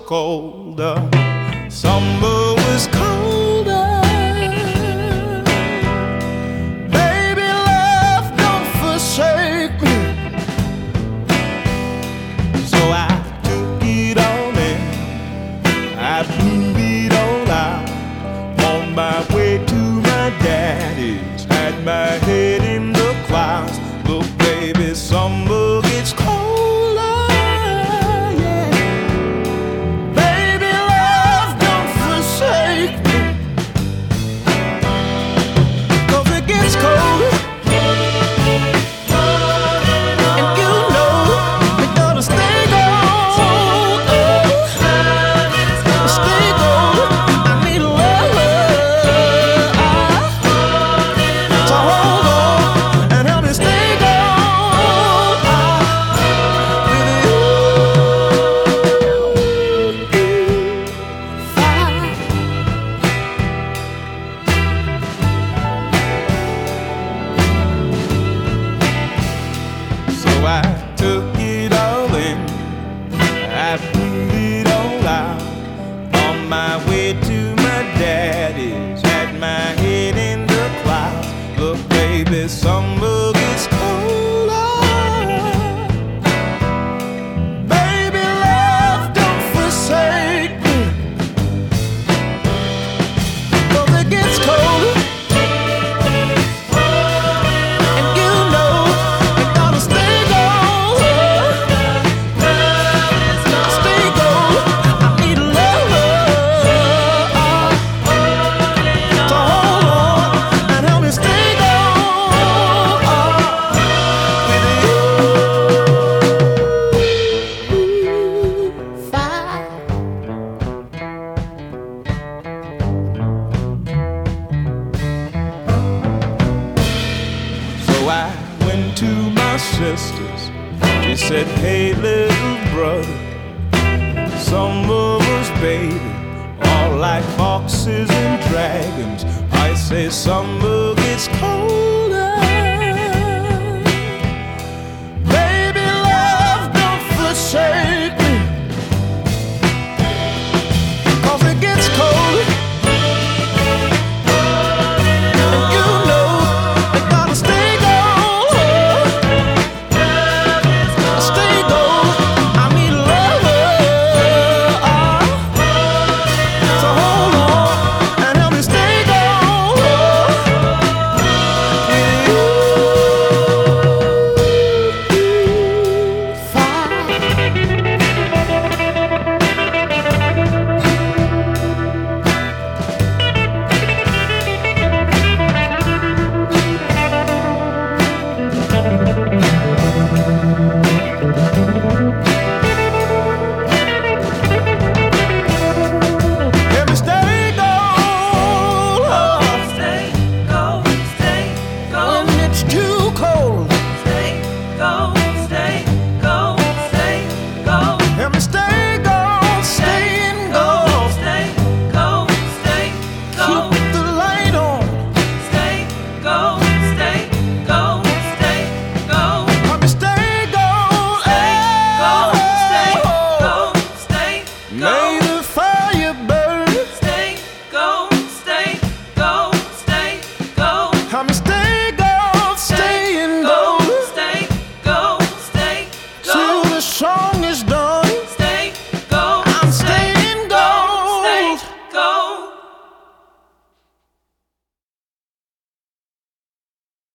colder. Summer was colder. Baby, love, don't forsake me. So I took it all in. I blew it all out. On my way to my daddy's, had my head in the clouds. Look, baby, summer gets colder, yeah. Baby, love, don't forsake me, 'cause it gets colder. And you know we gotta stay gold. Stay gold. I need love. So hold on and help me stay gold with you. So I took it all in. I blew it all out. On my way to my daddy's, had my head in the clouds. Look, baby, summer gets colder. Baby, love, don't forsake me, 'cause it gets colder. And you know we gotta stay gold. Stay gold. I need love. So hold on and help me stay gold with you. Fire. So I went to my sister's. She said, hey, little brother, summer was baby, all like foxes and dragons. I say summer gets cold.